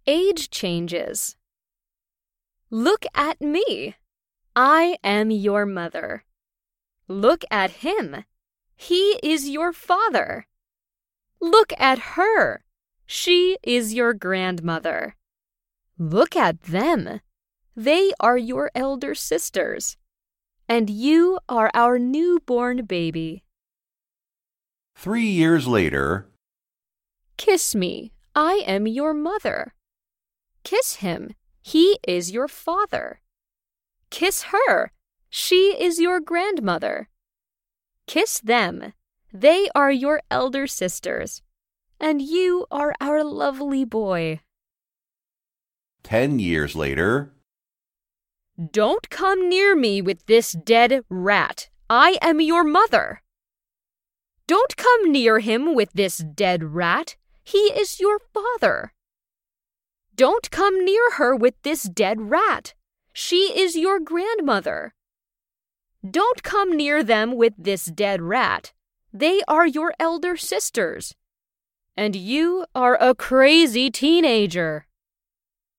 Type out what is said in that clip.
Age changes. Look at me. I am your mother. Look at him. He is your father. Look at her. She is your grandmother. Look at them. They are your elder sisters. And you are our newborn baby. 3 years later. Kiss me. I am your mother. Kiss him. He is your father. Kiss her. She is your grandmother. Kiss them. They are your elder sisters. And you are our lovely boy. 10 years later. Don't come near me with this dead rat. I am your mother. Don't come near him with this dead rat. He is your father. Don't come near her with this dead rat. She is your grandmother. Don't come near them with this dead rat. They are your elder sisters. And you are a crazy teenager.